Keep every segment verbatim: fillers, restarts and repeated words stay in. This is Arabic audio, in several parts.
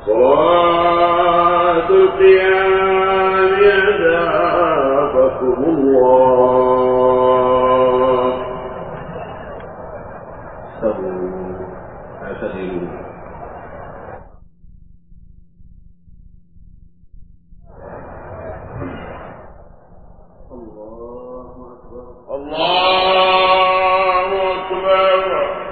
صلاة القيام أجابكم الله. استووا اعتدلوا. الله أكبر. الله أكبر.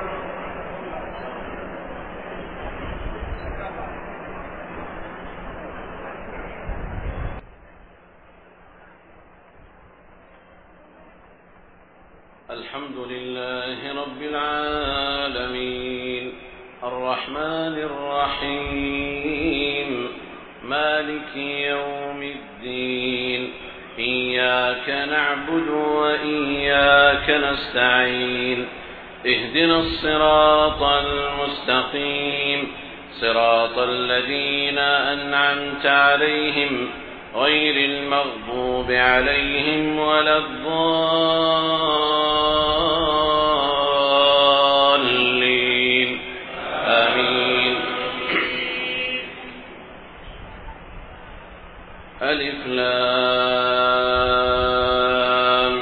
الحمد لله رب العالمين الرحمن الرحيم مالك يوم الدين إياك نعبد وإياك نستعين اهدنا الصراط المستقيم صراط الذين أنعمت عليهم غير المغضوب عليهم ولا الضالين آمين. ألف لام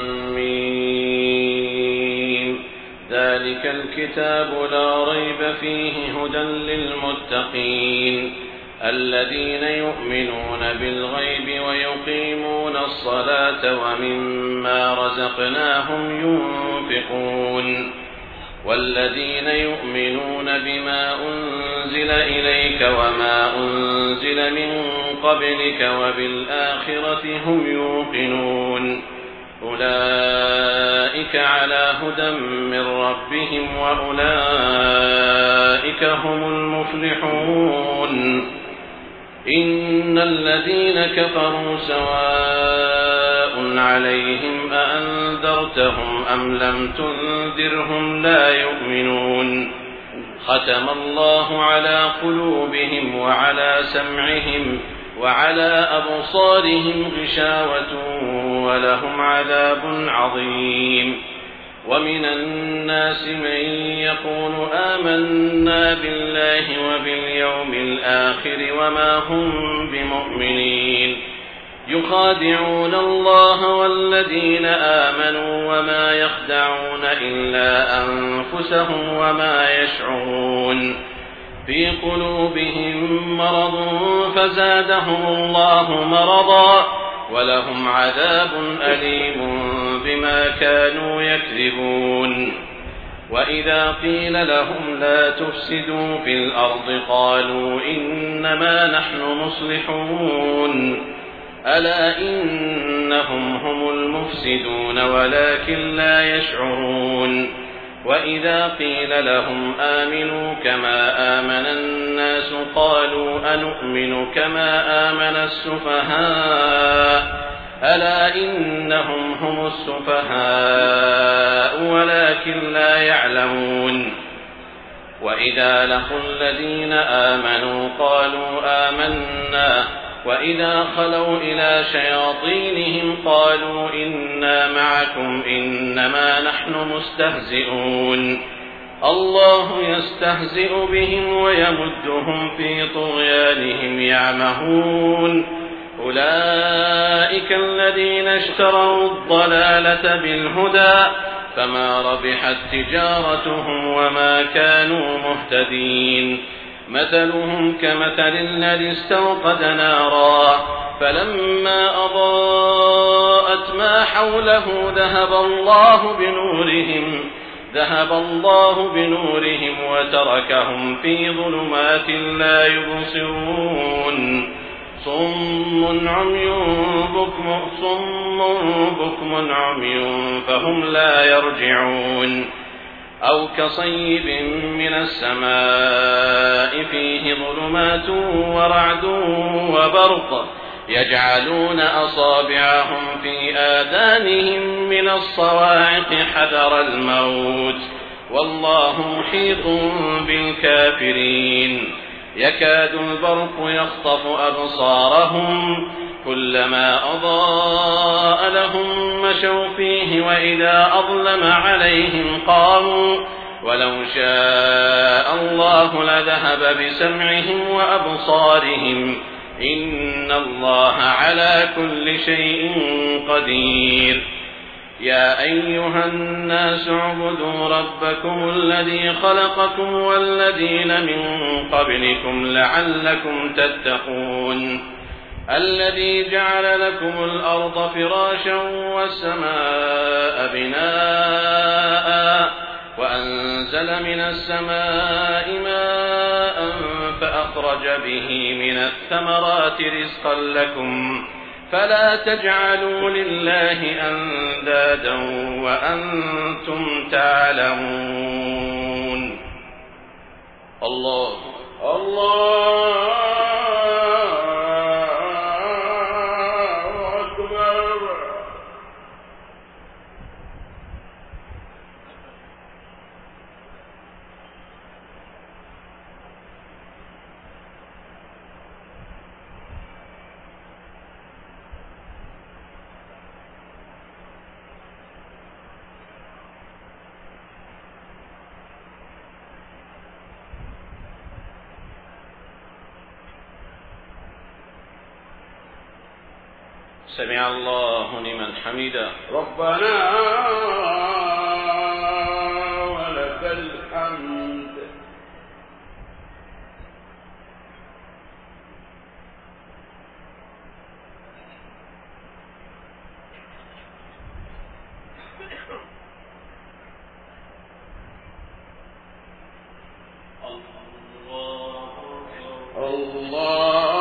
ميم ذلك الكتاب لا ريب فيه هدى للمتقين الذين يؤمنون بالغيب ويقيمون الصلاة ومما رزقناهم ينفقون والذين يؤمنون بما أنزل إليك وما أنزل من قبلك وبالآخرة هم يوقنون أولئك على هدى من ربهم وأولئك هم المفلحون. إن الذين كفروا سواء عليهم أأنذرتهم أم لم تنذرهم لا يؤمنون ختم الله على قلوبهم وعلى سمعهم وعلى أبصارهم غشاوة ولهم عذاب عظيم. ومن الناس من يقول آمنا بالله وباليوم الآخر وما هم بمؤمنين يخادعون الله والذين آمنوا وما يخدعون إلا أنفسهم وما يشعرون في قلوبهم مرض فزادهم الله مرضا ولهم عذاب أليم بما كانوا يكذبون. وإذا قيل لهم لا تفسدوا في الأرض قالوا إنما نحن مصلحون ألا إنهم هم المفسدون ولكن لا يشعرون. وإذا قيل لهم آمنوا كما آمن الناس قالوا أنؤمن كما آمن السفهاء ألا إنهم هم السفهاء ولكن لا يعلمون. وإذا لقوا الذين آمنوا قالوا آمنا وإذا خلوا إلى شياطينهم قالوا إنا معكم إنما نحن مستهزئون الله يستهزئ بهم ويمدهم في طغيانهم يعمهون. أولئك الذين اشتروا الضلالة بالهدى فما ربحت تجارتهم وما كانوا مهتدين. مثلهم كمثل الذي استوقد نارا فلما أضاءت ما حوله ذهب الله بنورهم ذهب الله بنورهم وتركهم في ظلمات لا يبصرون. صم عمي بكم صم بكم عمي فهم لا يرجعون. أو كصيب من السماء فيه ظلمات ورعد وبرق يجعلون أصابعهم في آذانهم من الصواعق حذر الموت والله محيط بالكافرين. يكاد البرق يخطف أبصارهم كلما أضاء لهم مشوا فيه وإذا أظلم عليهم قاموا ولو شاء الله لذهب بسمعهم وأبصارهم إن الله على كل شيء قدير يا أيها الناس اعبدوا ربكم الذي خلقكم والذين من قبلكم لعلكم تتقون الذي جعل لكم الأرض فراشا والسماء بناء وأنزل من السماء ماء فأخرج به من الثمرات رزقا لكم فلا تجعلوا لله أندادا وأنتم تعلمون. الله الله أكبر. سمع الله لمن حمده ربنا ولك الحمد. الله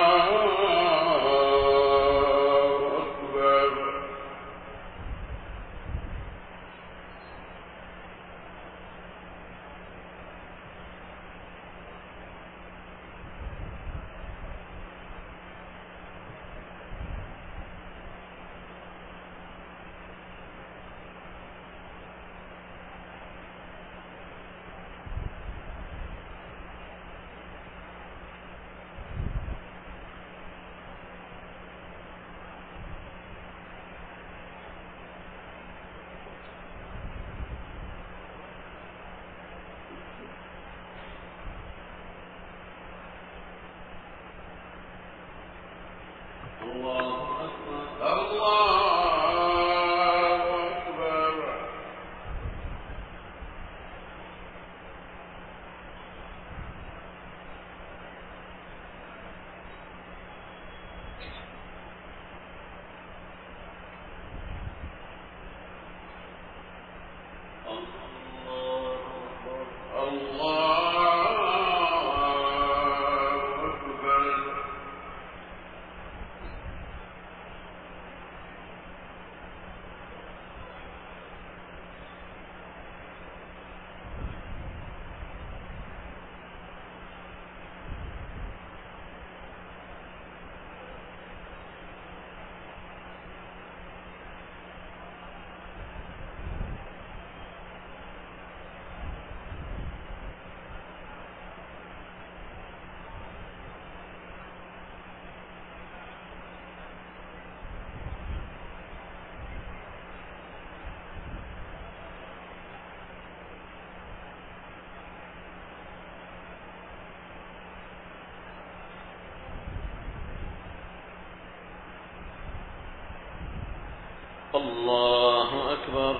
الله أكبر.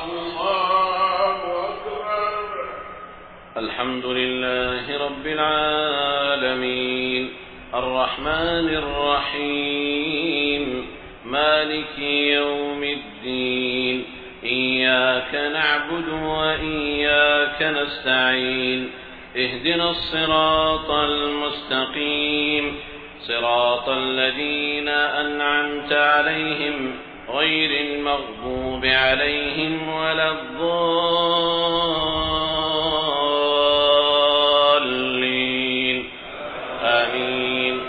الله أكبر. الحمد لله رب العالمين الرحمن الرحيم مالك يوم الدين إياك نعبد وإياك نستعين اهدنا الصراط المستقيم صراط الذين أنعمت عليهم غير المغضوب عليهم ولا الضالين آمين.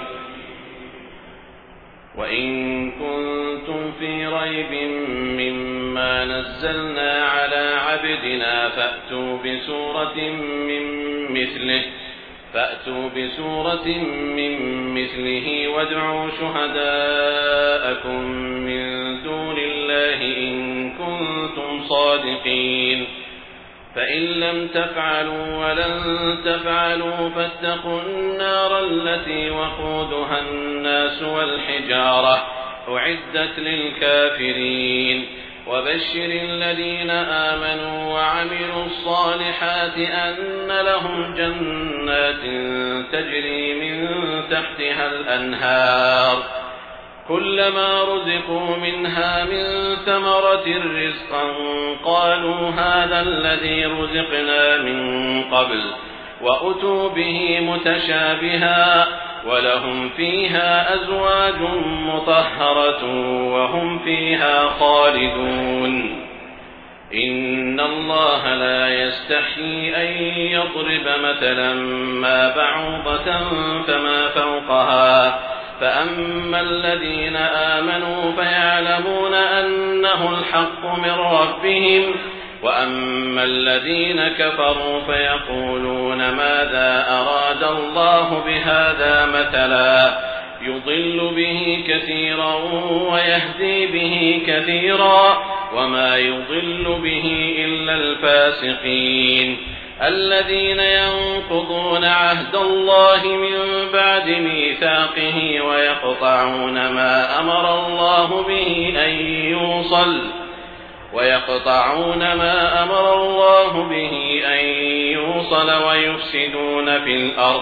وإن كنتم في ريب مما نزلنا على عبدنا فأتوا بسورة من مثله فأتوا بسورة من مثله وادعوا شهداءكم من دون الله إن كنتم صادقين فإن لم تفعلوا ولن تفعلوا فاتقوا النار التي وقودها الناس والحجارة أعدت للكافرين وبشر الذين آمنوا وعملوا الصالحات أن لهم جنات تجري من تحتها الأنهار كلما رزقوا منها من ثمرة رزقا قالوا هذا الذي رزقنا من قبل وأتوا به متشابها ولهم فيها أزواج مطهرة وهم فيها خالدون إن الله لا يستحيي أن يضرب مثلا ما بعوضة فما فوقها فأما الذين آمنوا فيعلمون أنه الحق من ربهم وأما الذين كفروا فيقولون ماذا أراد الله بهذا مثلا يضل به كثيرا ويهدي به كثيرا وما يضل به إلا الفاسقين الذين ينقضون عهد الله من بعد ميثاقه ويقطعون ما أمر الله به أن يوصل ويقطعون ما أمر الله به أن يوصل ويفسدون في الأرض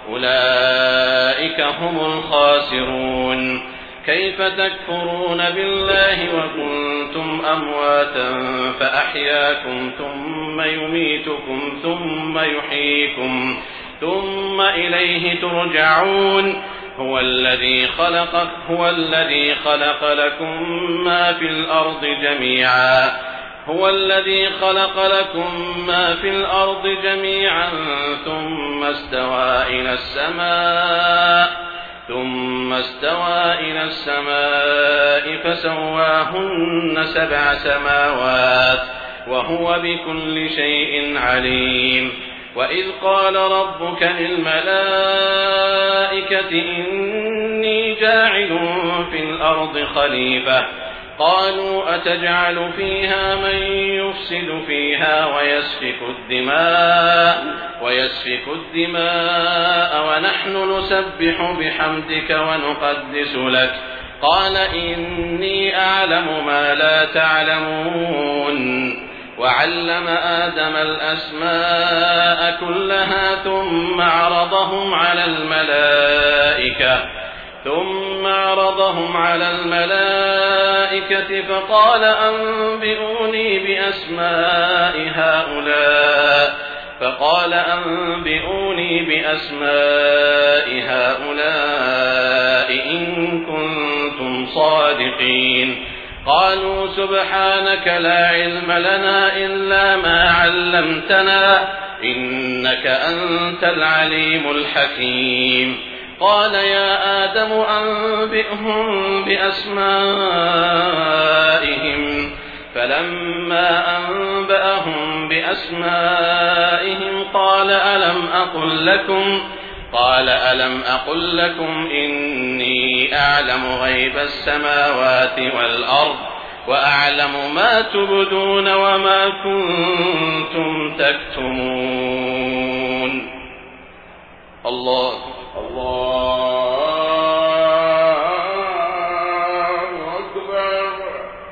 أولئك هم الخاسرون كيف تكفرون بالله وكنتم أمواتا فأحياكم ثم يميتكم ثم يحييكم ثم إليه ترجعون هو الذي خلق هو الذي خلق لكم ما في الأرض جميعا هو الذي خلق لكم ما في الأرض جميعا ثم استوى إلى السماء ثم استوى إلى السماء فسواهن سبع سماوات وهو بكل شيء عليم وإذ قال ربك للملائكة إني جاعل في الأرض خليفة قالوا أتجعل فيها من يفسد فيها ويسفك الدماء ويسفك الدماء ونحن نسبح بحمدك ونقدس لك قال إني أعلم ما لا تعلمون وعلم آدم الأسماء كلها ثم عرضهم على الملائكة ثم عرضهم على الملائكة فقال أنبئوني بأسماء هؤلاء فقال أنبئوني بأسماء هؤلاء إن كنتم صادقين قالوا سبحانك لا علم لنا إلا ما علمتنا إنك أنت العليم الحكيم قال يا آدم أنبئهم بأسمائهم فلما أنبأهم بأسمائهم قال ألم أقل لكم قال ألم أقل لكم إني أعلم غيب السماوات والأرض وأعلم ما تبدون وما كنتم تكتمون الله الله أكبر.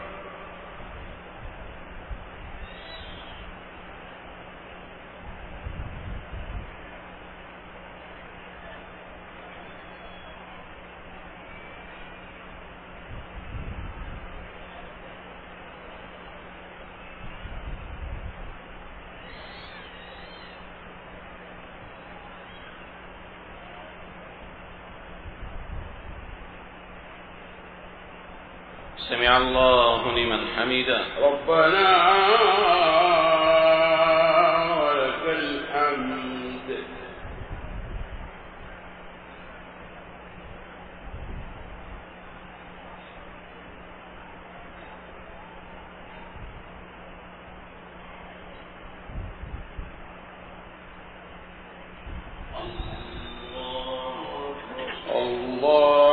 سمع الله لمن حمده ربنا ولك الحمد. الله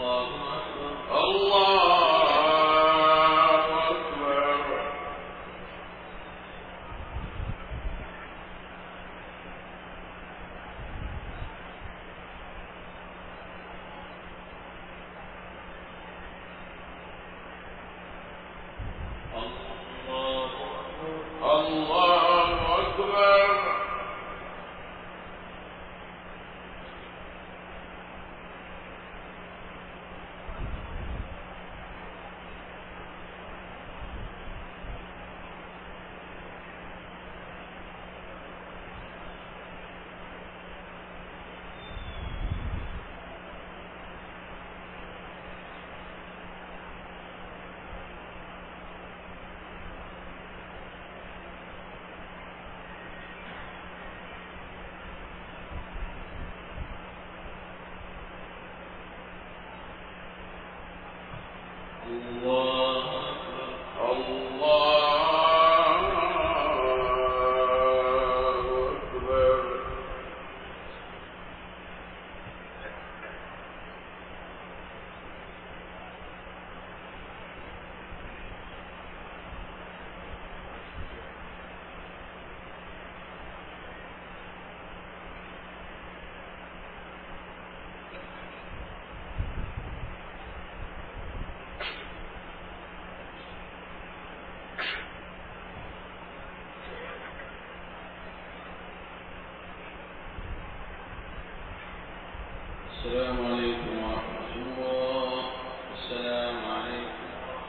السلام عليكم ورحمة الله. السلام عليكم.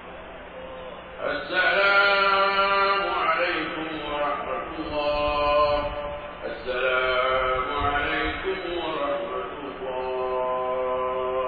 السلام عليكم ورحمة الله. السلام عليكم ورحمة الله.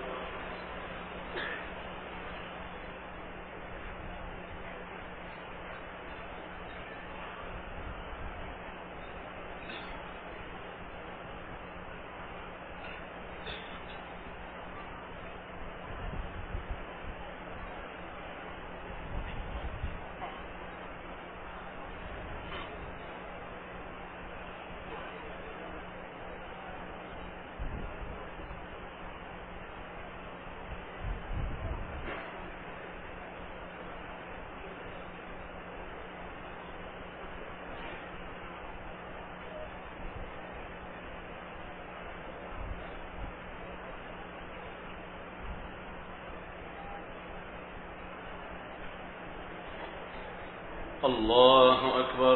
الله أكبر.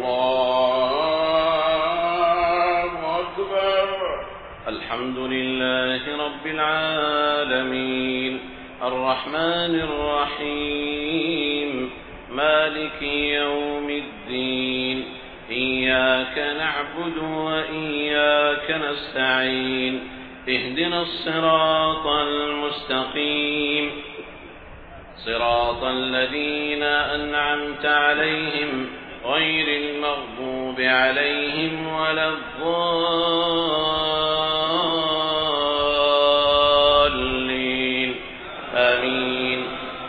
الله أكبر. الحمد لله رب العالمين الرحمن الرحيم مالك يوم الدين إياك نعبد وإياك نستعين اهدنا الصراط المستقيم صراط الذين أنعمت عليهم غير المغضوب عليهم ولا الضالين آمين.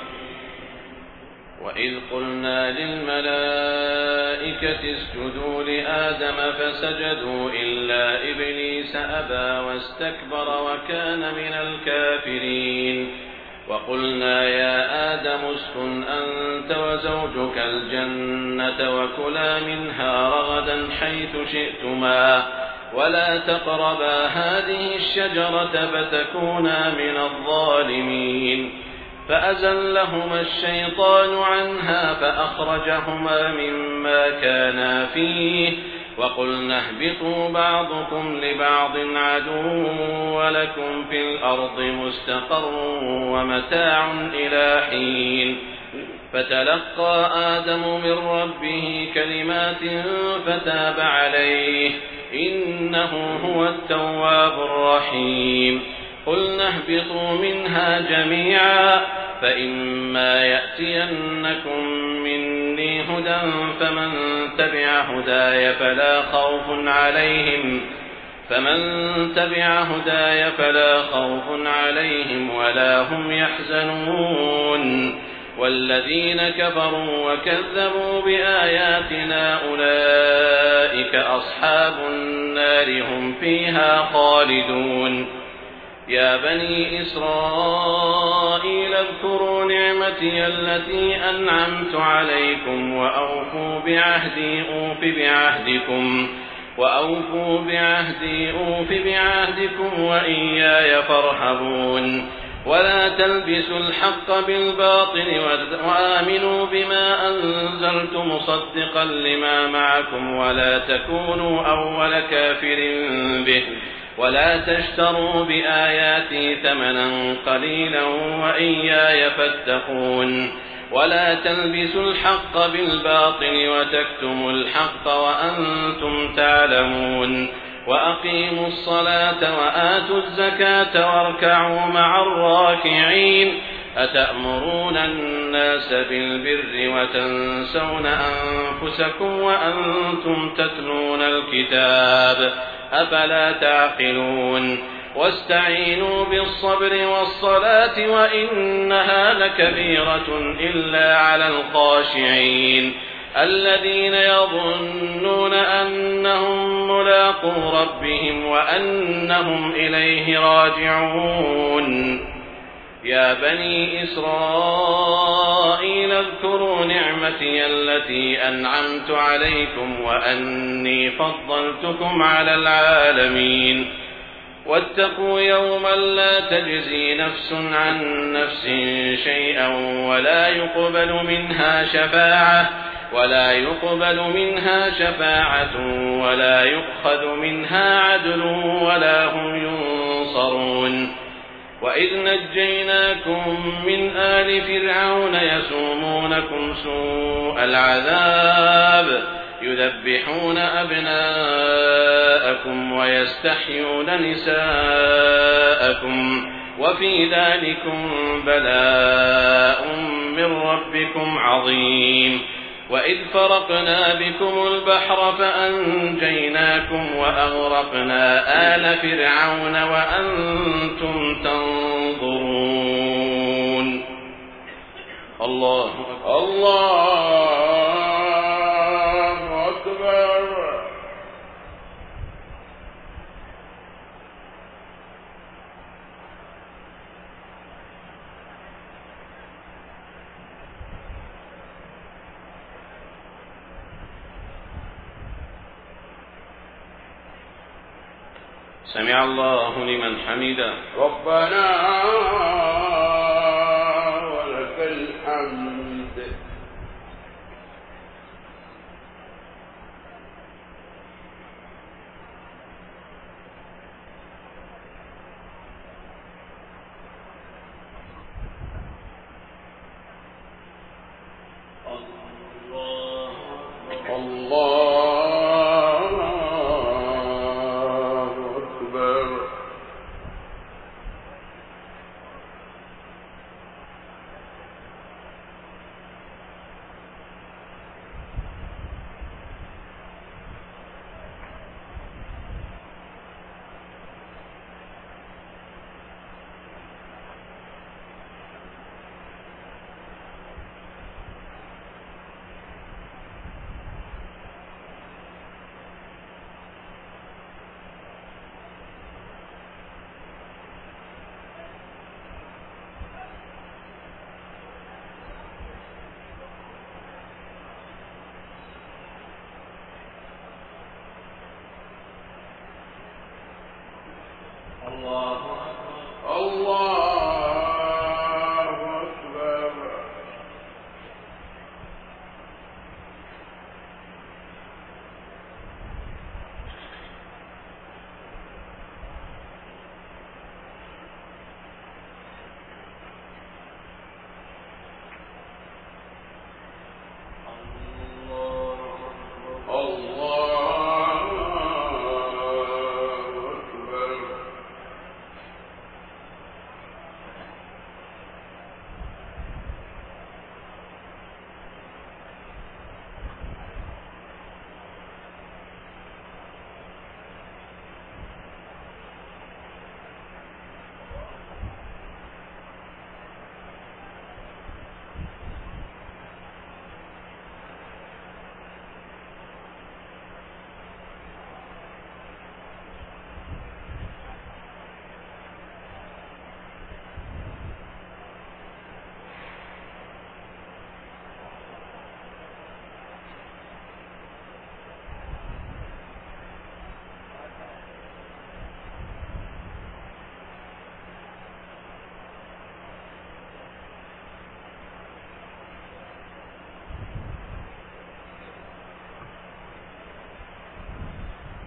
وإذ قلنا للملائكة اسجدوا لآدم فسجدوا إلا إبليس أبى واستكبر وكان من الكافرين. وقلنا يا آدم اسكن أنت وزوجك الجنة وكلا منها رغدا حيث شئتما ولا تقربا هذه الشجرة فتكونا من الظالمين. فأزلهما الشيطان عنها فأخرجهما مما كانا فيه وقلنا اهبطوا بعضكم لبعض عدو ولكم في الأرض مستقر ومتاع إلى حين. فتلقى آدم من ربه كلمات فتاب عليه إنه هو التواب الرحيم. قلنا اهبطوا منها جميعا فإما يأتينكم مني هدى فمن تبع هداي فلا خوف عليهم فمن تبع هداي فلا خوف عليهم ولا هم يحزنون. والذين كفروا وكذبوا بآياتنا أولئك أصحاب النار هم فيها خالدون. يا بني إسرائيل اذكروا نعمتي التي أنعمت عليكم وأوفوا بعهدي أوف بعهدكم وأوفوا بعهدي أوف بعهدكم وإياي فارهبون ولا تلبسوا الحق بالباطل وآمنوا بما أنزلت مصدقا لما معكم ولا تكونوا أول كافر به ولا تشتروا بآياتي ثمنا قليلا وإياي فاتقون ولا تلبسوا الحق بالباطل وتكتموا الحق وأنتم تعلمون وأقيموا الصلاة وآتوا الزكاة واركعوا مع الراكعين أتأمرون الناس بالبر وتنسون أنفسكم وأنتم تتلون الكتاب أفلا تعقلون واستعينوا بالصبر والصلاة وإنها لكبيرة إلا على الخاشعين الذين يظنون أنهم ملاقو ربهم وأنهم إليه راجعون يا بني إسرائيل اذكروا نعمتي التي أنعمت عليكم وأني فضلتكم على العالمين واتقوا يوما لا تجزي نفس عن نفس شيئا ولا يقبل منها شفاعة ولا يقبل منها شفاعة ولا يؤخذ منها عدل ولا هم ينصرون وإذ نجيناكم من آل فرعون يسومونكم سوء العذاب يذبحون أبناءكم ويستحيون نساءكم وفي ذلكم بلاء من ربكم عظيم وإذ فرقنا بكم البحر فأنجيناكم وأغرقنا آل فرعون وأنتم تنظرون الله أكبر الله أكبر سمع الله لمن حمده ربنا ولك الحمد الله أكبر الله أكبر الله أكبر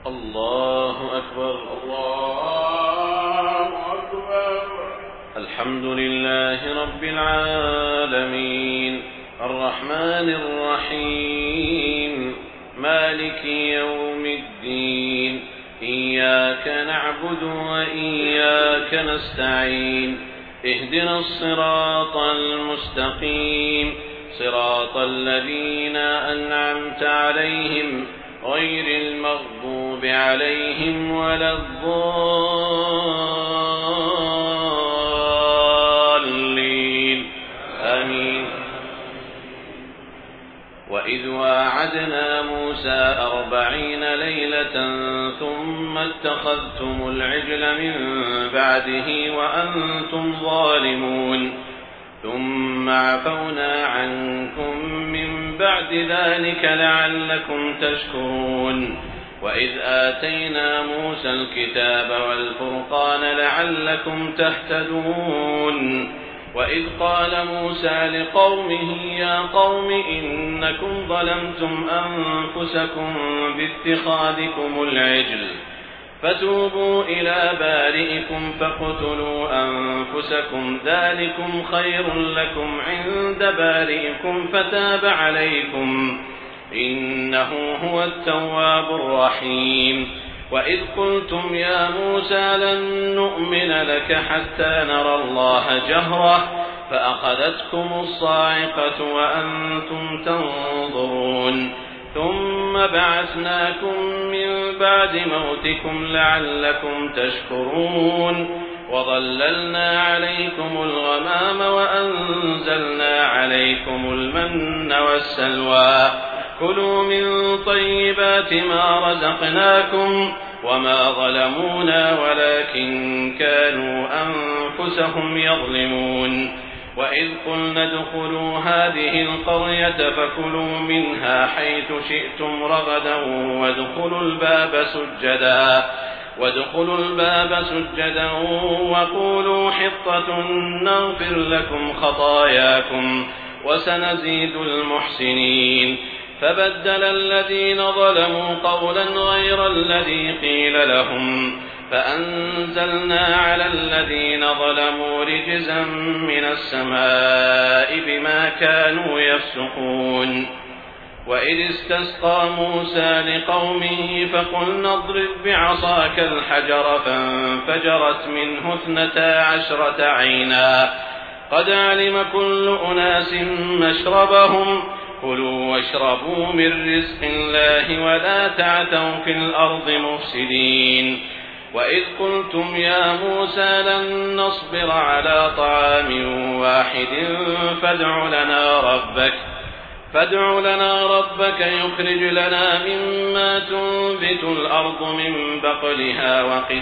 الله أكبر. الله أكبر. الحمد لله رب العالمين الرحمن الرحيم مالك يوم الدين إياك نعبد وإياك نستعين اهدنا الصراط المستقيم صراط الذين أنعمت عليهم غير المغضوب عليهم ولا الضالين آمين. وإذ واعدنا موسى أربعين ليلة ثم اتخذتم العجل من بعده وأنتم ظالمون ثم عفونا عنكم من بعد ذلك لعلكم تشكرون. وإذ آتينا موسى الكتاب والفرقان لعلكم تهتدون. وإذ قال موسى لقومه يا قوم إنكم ظلمتم أنفسكم باتخاذكم العجل فتوبوا إلى بارئكم فاقتلوا أنفسكم ذلكم خير لكم عند بارئكم فتاب عليكم إنه هو التواب الرحيم. وإذ قلتم يا موسى لن نؤمن لك حتى نرى الله جهرة فأخذتكم الصاعقة وأنتم تنظرون ثم بعثناكم من بعد موتكم لعلكم تشكرون. وظللنا عليكم الغمام وأنزلنا عليكم المن والسلوى كلوا من طيبات ما رزقناكم وما ظلمونا ولكن كانوا أنفسهم يظلمون. وإذ قلنا ادخلوا هذه القرية فكلوا منها حيث شئتم رغدا وادخلوا الباب سجدا وادخلوا الباب سجدا وقولوا حطة نغفر لكم خطاياكم وسنزيد المحسنين. فبدل الذين ظلموا قولا غير الذي قيل لهم فأنزلنا على الذين ظلموا رجزا من السماء بما كانوا يفسقون. وإذ استسقى موسى لقومه فقلنا اضرب بعصاك الحجر فانفجرت منه اثنتا عشرة عينا قد علم كل أناس مشربهم كلوا واشربوا من رزق الله ولا تعثوا في الأرض مفسدين. وإذ قلتم يا موسى لن نصبر على طعام واحد فادع لنا ربك فادع لنا ربك يخرج لنا مما تنبت الأرض من بقلها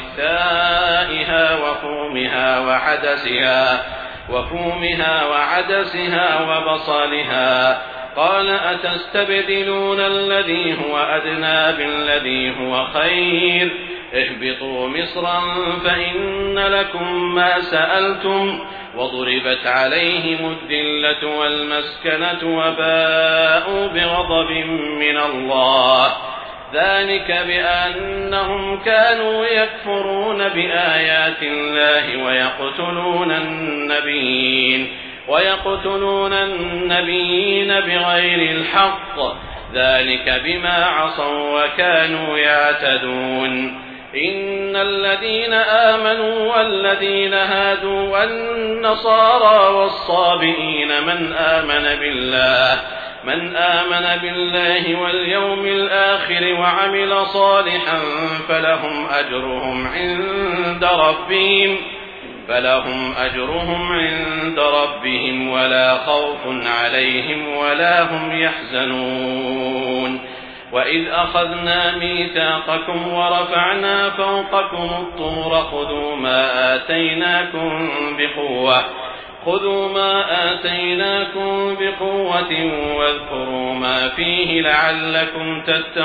وقثائها وفومها وعدسها وفومها وعدسها وبصلها قال أتستبدلون الذي هو أدنى بالذي هو خير اهبطوا مصرا فإن لكم ما سألتم وضربت عليهم الذلة والمسكنة وباءوا بغضب من الله ذلك بأنهم كانوا يكفرون بآيات الله ويقتلون النبيين ويقتلون النبيين بغير الحق ذلك بما عصوا وكانوا يعتدون. إن الذين آمنوا والذين هادوا والنصارى والصابئين من آمن بالله من آمن بالله واليوم الآخر وعمل صالحا فلهم أجرهم عند ربهم فلهم أجرهم عند ربهم ولا خوف عليهم ولا هم يحزنون. وإذ أخذنا ميثاقكم ورفعنا فوقكم الطور خذوا ما آتيناكم بقوة خذوا ما آتيناكم بقوة واذكروا ما فيه لعلكم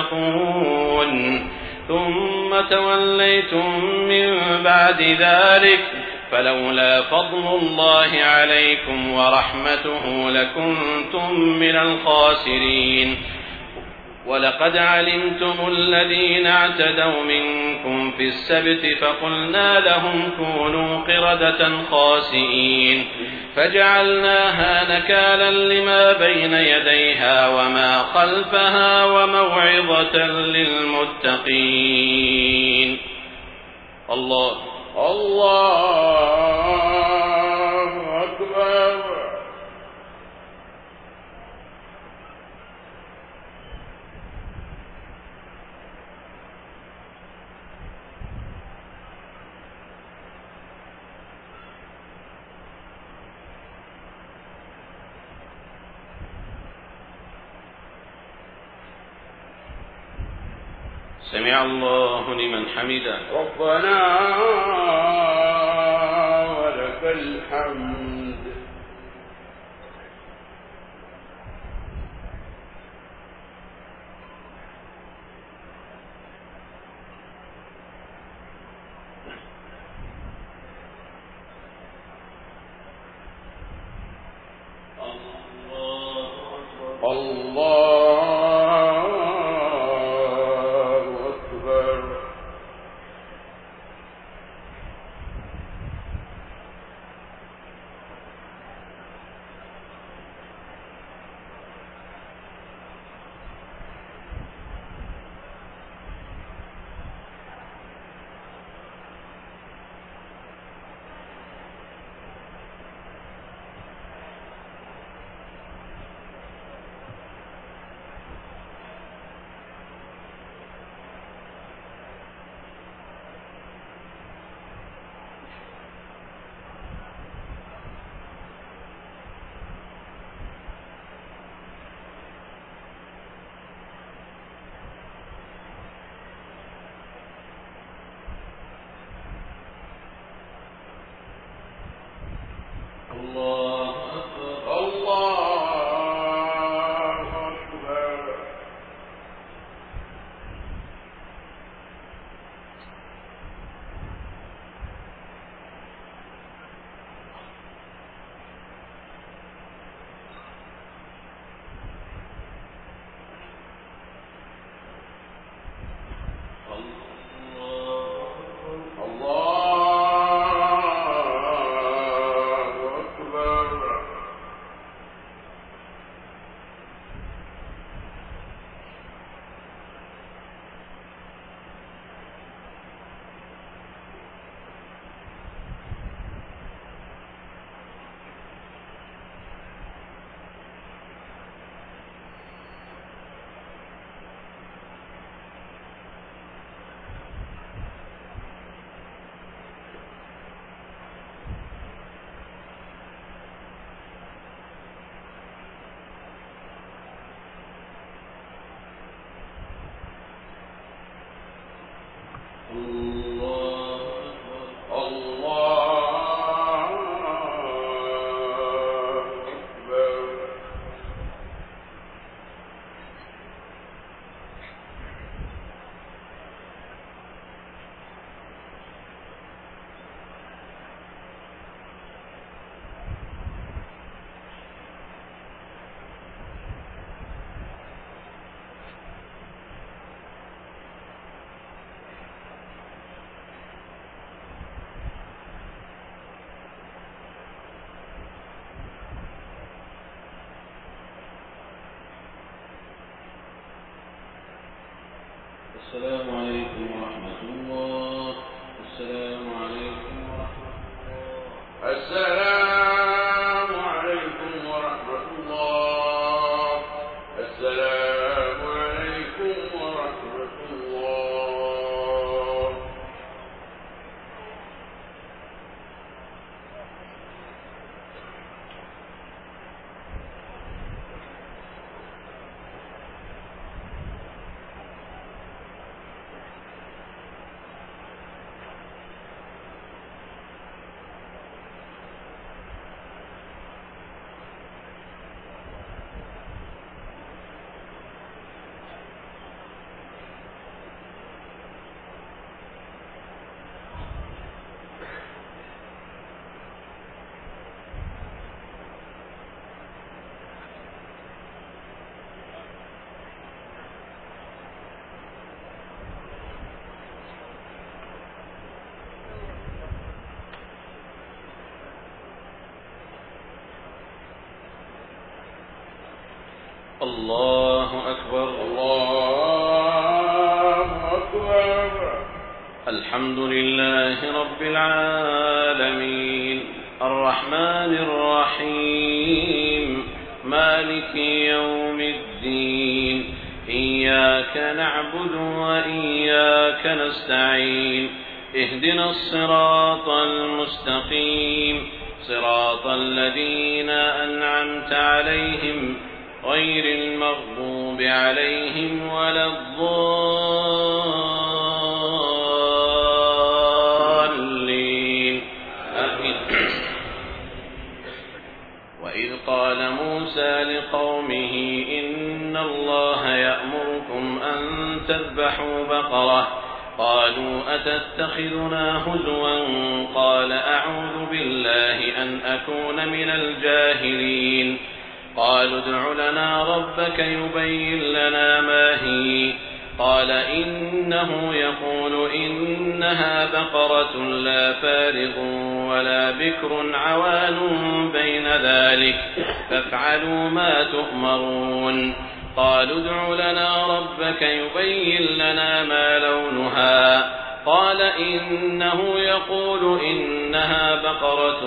تتقون. ثم توليتم من بعد ذلك فلولا فضل الله عليكم ورحمته لكنتم من الخاسرين. ولقد علمتم الذين اعتدوا منكم في السبت فقلنا لهم كونوا قردة خاسئين فجعلناها نكالا لما بين يديها وما خلفها وموعظة للمتقين. الله الله أكبر. سمع الله لمن حمده. ربنا ولك الحمد. الله أكبر. الله أكبر. الله أكبر. السلام عليكم ورحمة الله. السلام عليكم ورحمة الله. السلام عليكم ورحمة الله. السلام عليكم ورحمة الله. الله أكبر. الله أكبر. الحمد لله رب العالمين الرحمن الرحيم مالك يوم الدين إياك نعبد وإياك نستعين اهدنا الصراط المستقيم صراط الذين أنعمت عليهم غير المغضوب عليهم ولا الضالين آمين. وإذ قال موسى لقومه إن الله يأمركم أن تذبحوا بقرة قالوا أتتخذنا هزوا قال أعوذ بالله أن أكون من الجاهلين قالوا ادع لنا ربك يبين لنا ما هي قال إنه يقول إنها بقرة لا فارغ ولا بكر عوان بين ذلك فافعلوا ما تؤمرون قالوا ادع لنا ربك يبين لنا ما لونها قال إنه يقول إنها بقرة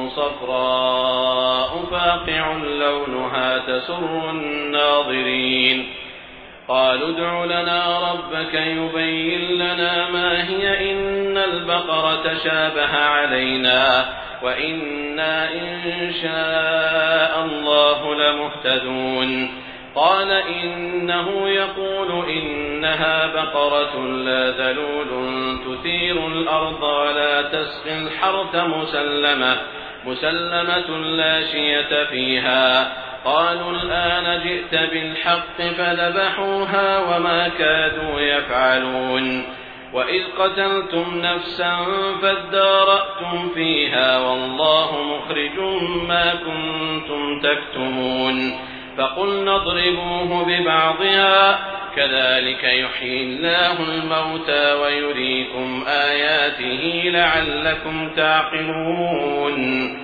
صفراء فاقع لونها تسر الناظرين قالوا ادع لنا ربك يبين لنا ما هي إن البقرة شابه علينا وإنا إن شاء الله لمهتدون قال إنه يقول إنها بقرة لا ذلول تثير الأرض ولا تسقي الحرث مسلمة مسلمة لا شية فيها قالوا الآن جئت بالحق فذبحوها وما كادوا يفعلون وإذ قتلتم نفسا فادارأتم فيها والله مخرج ما كنتم تكتمون فقلنا اضربوه ببعضها كذلك يحيي الله الموتى ويريكم آياته لعلكم تعقلون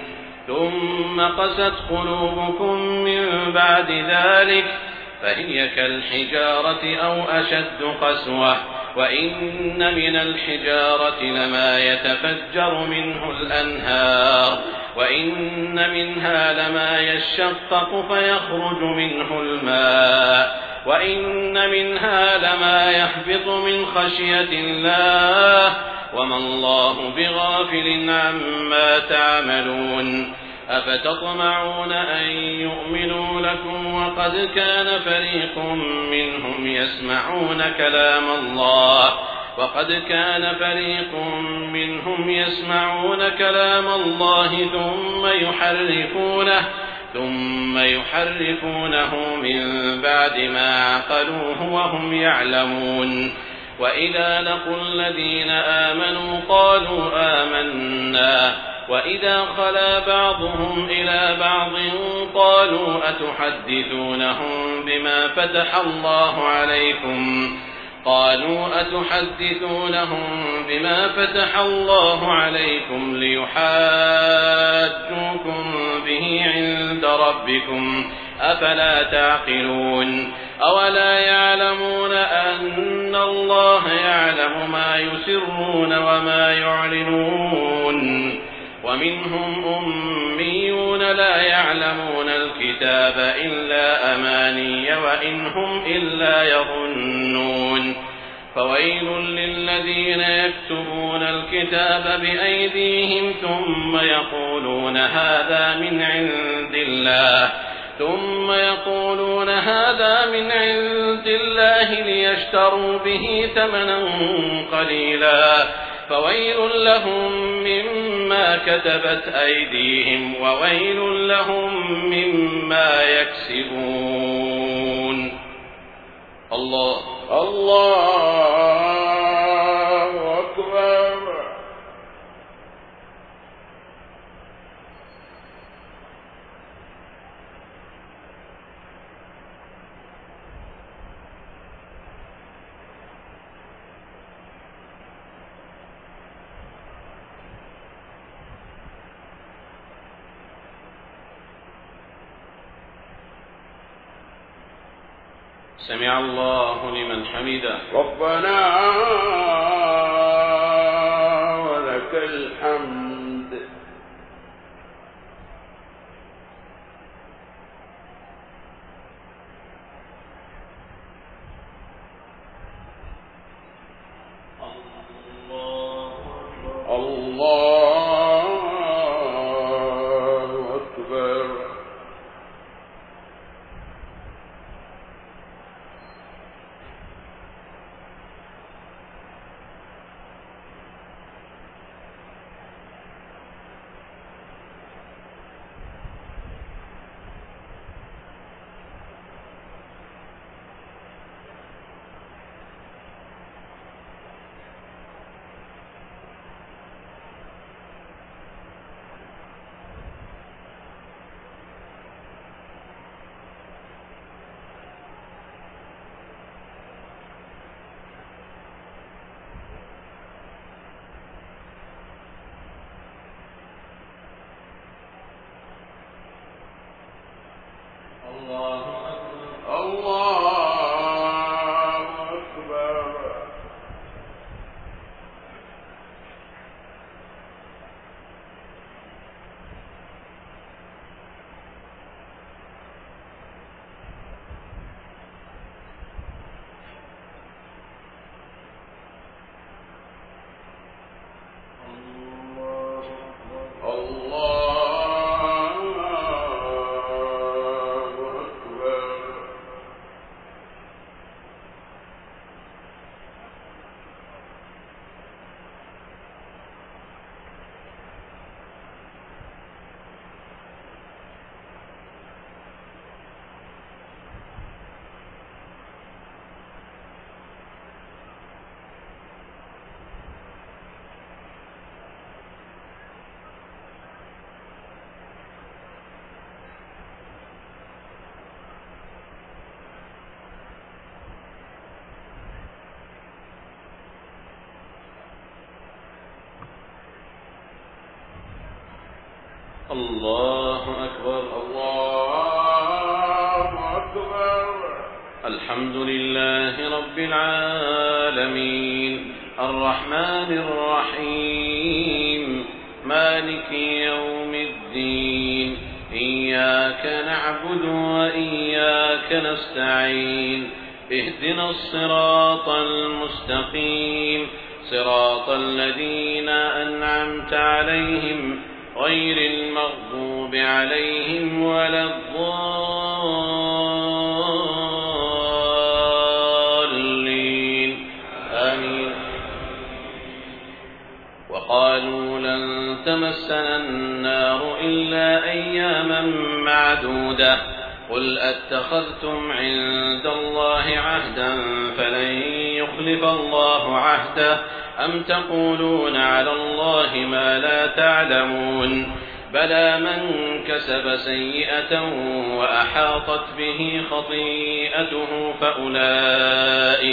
ثم قست قلوبكم من بعد ذلك فهي كالحجارة أو أشد قسوة وإن من الحجارة لما يتفجر منه الأنهار وإن منها لما يشقق فيخرج منه الماء وإن منها لما يهبط من خشية الله وما الله بغافل عما تعملون أفتطمعون أن يؤمنوا لكم وقد كان فريق منهم يسمعون كلام الله وقد كان فريق منهم يسمعون كلام الله ثم يحرفونه ثم يحرفونه من بعد ما عقلوه وهم يعلمون وإذا لقوا الذين آمنوا قالوا آمنا وإذا خلا بعضهم إلى بعض قالوا أتحدثونهم بما فتح الله عليكم قالوا أتحدثونهم بما فتح الله عليكم ليحاجوكم به عند ربكم أفلا تعقلون أولا يعلمون أن الله يعلم ما يسرون وما يعلنون ومنهم أميون لا يعلمون الكتاب إلا أماني وإن هم إلا يظنون فويل للذين يكتبون الكتاب بأيديهم ثم يقولون هذا من عند الله ثم يقولون هذا من عند الله ليشتروا به ثمنا قليلا فويل لهم مما كتبت أيديهم وويل لهم مما يكسبون. الله الله أكبر. سمع الله لمن حمده. ربنا ولك الحمد. الله أكبر. الله أكبر. الله أكبر. الحمد لله رب العالمين الرحمن الرحيم مالك يوم الدين إياك نعبد وإياك نستعين اهدنا الصراط المستقيم صراط الذين أنعمت عليهم غير المغضوب عليهم ولا الضالين آمين. وقالوا لن تمسنا النار إلا أياما معدودة قل أتخذتم عند الله عهدا فلن يخلف الله عهده أم تقولون على الله ما لا تعلمون بلى من كسب سيئة وأحاطت به خطيئته فأولئك,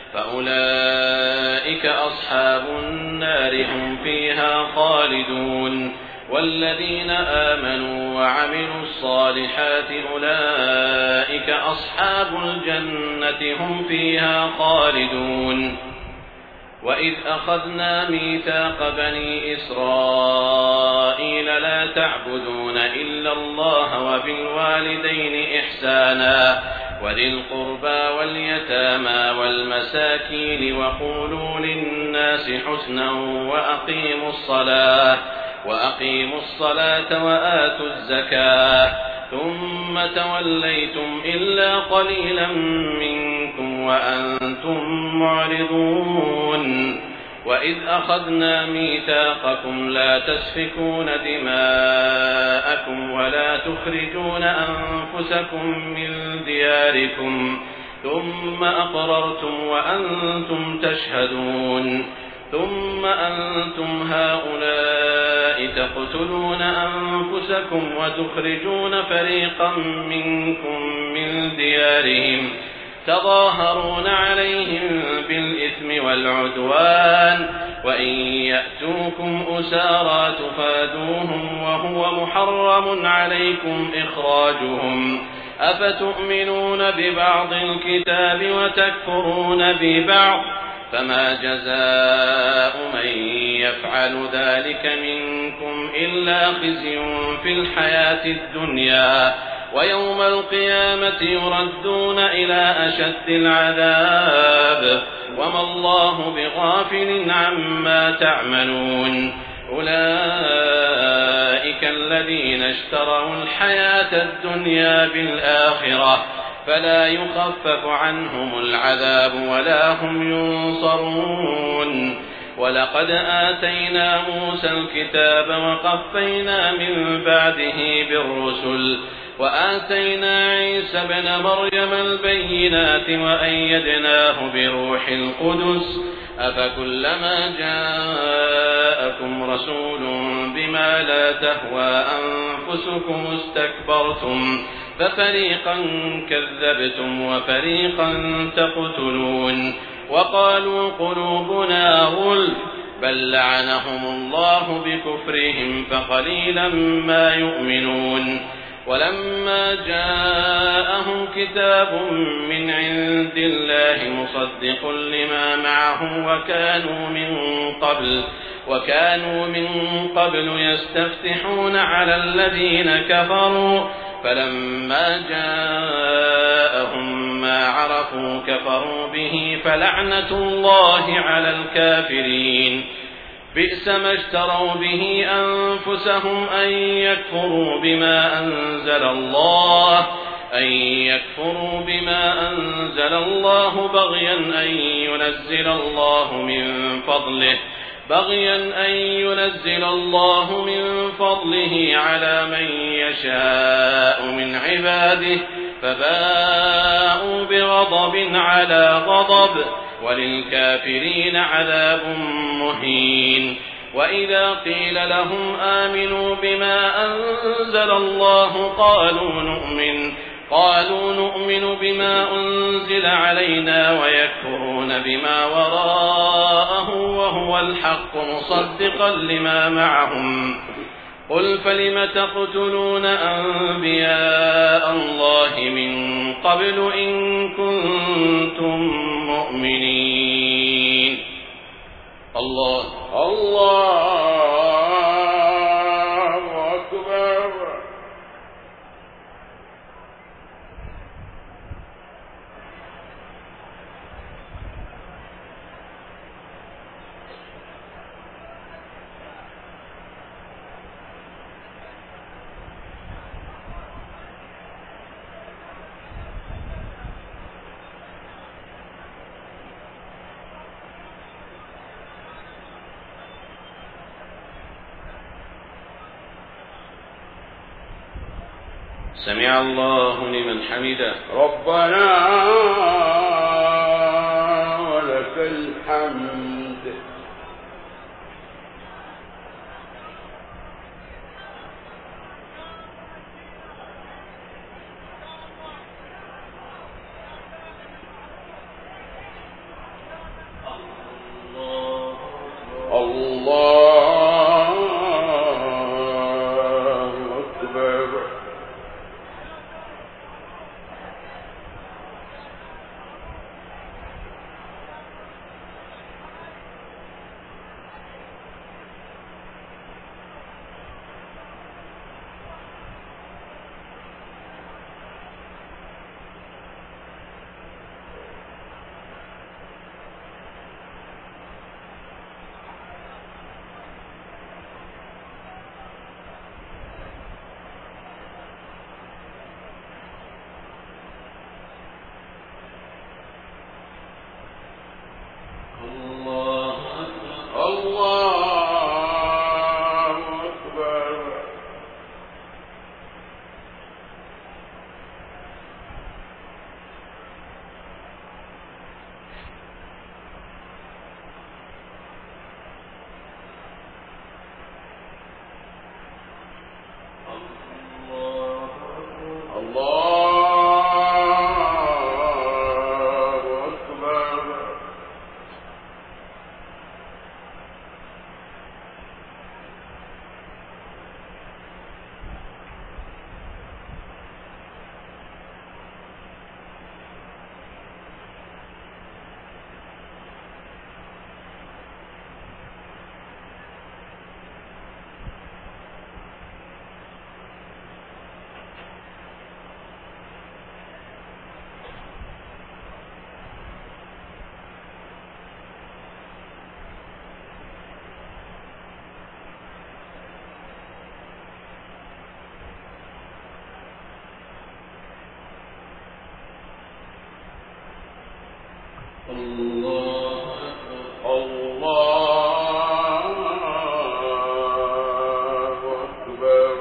فأولئك أصحاب النار هم فيها خالدون والذين آمنوا وعملوا الصالحات أولئك أصحاب الجنة هم فيها خالدون. وإذ أخذنا ميثاق بني إسرائيل لا تعبدون إلا الله وبالوالدين إحسانا وذي القربى واليتامى والمساكين وقولوا للناس حسنا وأقيموا الصلاة وأقيموا الصلاة وآتوا الزكاة ثم توليتم إلا قليلا منكم وأنتم معرضون. وإذ أخذنا ميثاقكم لا تسفكون دماءكم ولا تخرجون أنفسكم من دياركم ثم أقررتم وأنتم تشهدون ثم أنتم هؤلاء تقتلون أنفسكم وتخرجون فريقا منكم من ديارهم تظاهرون عليهم بالإثم والعدوان وإن يأتوكم أسارى تفادوهم وهو محرم عليكم إخراجهم أفتؤمنون ببعض الكتاب وتكفرون ببعض فما جزاء من يفعل ذلك منكم إلا خزي في الحياة الدنيا ويوم القيامة يردون إلى أشد العذاب وما الله بغافل عما تعملون أولئك الذين اشتروا الحياة الدنيا بالآخرة فلا يخفف عنهم العذاب ولا هم ينصرون ولقد آتينا موسى الكتاب وقفينا من بعده بالرسل وآتينا عيسى ابن مريم البينات وأيدناه بروح القدس أفكلما جاءكم رسول بما لا تهوى أنفسكم استكبرتم ففريقا كذبتم وفريقا تقتلون وقالوا قلوبنا غلف بل لعنهم الله بكفرهم فقليلا ما يؤمنون ولما جاءهم كتاب من عند الله مصدق لما معهم وكانوا من قبل وكانوا من قبل يستفتحون على الذين كفروا فلما جاءهم ما عرفوا كفروا به فلعنة الله على الكافرين بئس ما اشتروا به أنفسهم أن يكفروا بما أنزل الله أن يكفروا بما أنزل الله بغيا أن ينزل الله من فضله بغيا أن ينزل الله من فضله على من يشاء من عباده فباءوا بغضب على غضب وللكافرين عذاب مهين وإذا قيل لهم آمنوا بما أنزل الله قالوا نؤمن قالوا نؤمن بما أنزل علينا ويكفرون بما وراءه وهو الحق مصدقا لما معهم قل فلم تقتلون أنبياء الله من قبل إن كنتم مؤمنين الله الله أكبر سمع الله لمن حمده ربنا ولك الحمد الله أكبر الله أكبر. الله أكبر.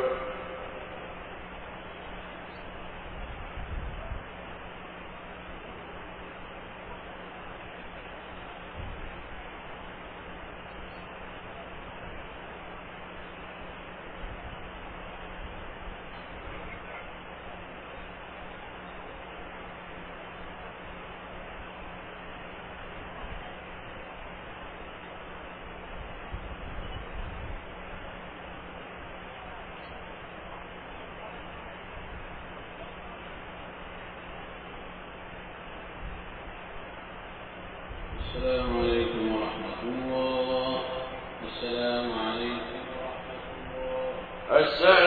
السلام عليكم ورحمة الله. السلام عليكم ورحمة الله. السلام